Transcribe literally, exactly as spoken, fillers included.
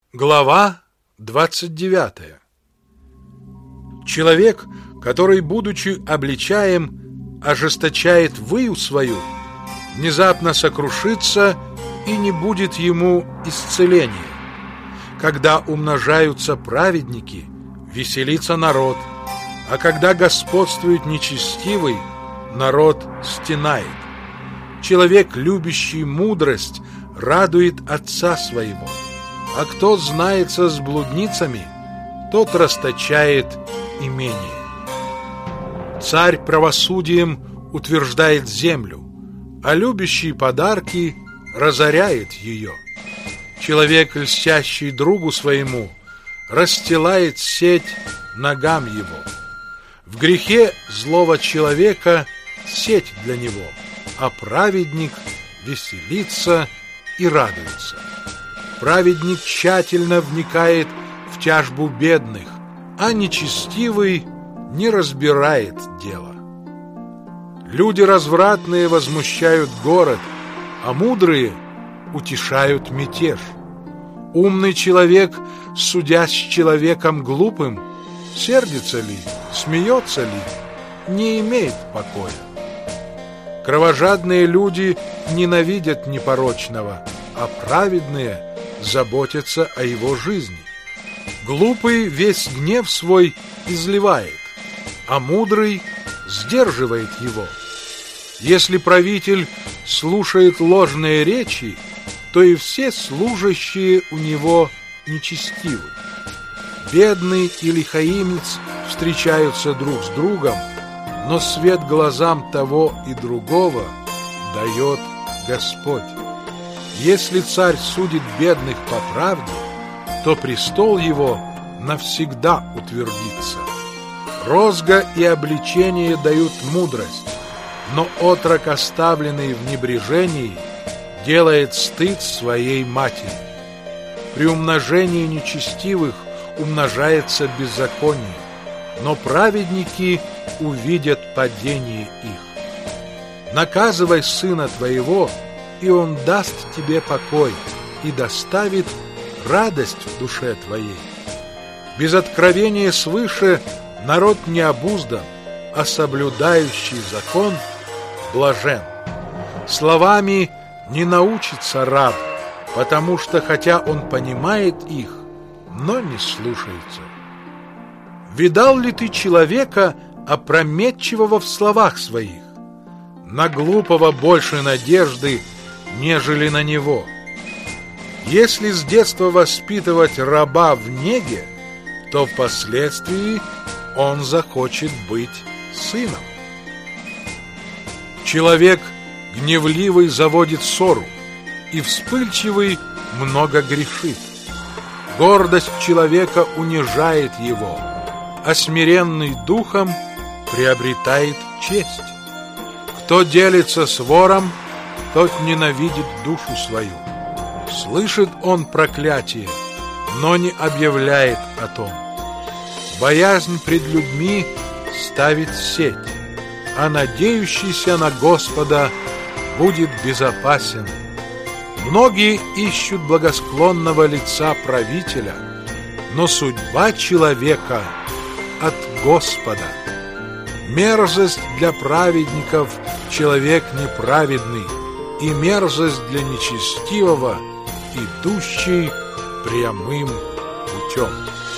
Глава двадцать девятая. Человек, который, будучи обличаем, ожесточает выю свою, внезапно сокрушится, и не будет ему исцеления. Когда умножаются праведники, веселится народ, а когда господствует нечестивый, народ стенает. Человек, любящий мудрость, радует отца своего, а кто знается с блудницами, тот расточает имение. Царь правосудием утверждает землю, а любящий подарки разоряет ее. Человек, льстящий другу своему, расстилает сеть ногам его. В грехе злого человека сеть для него, а праведник веселится и радуется. Праведник тщательно вникает в тяжбу бедных, а нечестивый не разбирает дела. Люди развратные возмущают город, а мудрые утешают мятеж. Умный человек, судясь с человеком глупым, сердится ли, смеется ли, не имеет покоя. Кровожадные люди ненавидят непорочного, а праведные заботятся о его жизни. Глупый весь гнев свой изливает, а мудрый сдерживает его. Если правитель слушает ложные речи, то и все служащие у него нечестивы. Бедный и лихаимец встречаются друг с другом, но свет глазам того и другого дает Господь. Если царь судит бедных по правде, то престол его навсегда утвердится. Розга и обличение дают мудрость, но отрок, оставленный в небрежении, делает стыд своей матери. При умножении нечестивых умножается беззаконие, но праведники увидят падение их. Наказывай сына твоего, и он даст тебе покой и доставит радость в душе твоей. Без откровения свыше народ не обуздан, а соблюдающий закон блажен. Словами не научится раб, потому что хотя он понимает их, но не слушается. Видал ли ты человека, опрометчивого в словах своих? На глупого больше надежды, нежели на него. Если с детства воспитывать раба в неге, то впоследствии он захочет быть сыном. Человек гневливый заводит ссору, и вспыльчивый много грешит. Гордость человека унижает его, а смиренный духом приобретает честь. Кто делится с вором, тот ненавидит душу свою. Слышит он проклятие, но не объявляет о том. Боязнь пред людьми ставит сеть, а надеющийся на Господа будет безопасен. Многие ищут благосклонного лица правителя, но судьба человека от Господа. Мерзость для праведников человек неправедный, и мерзость для нечестивого, идущий прямым путем.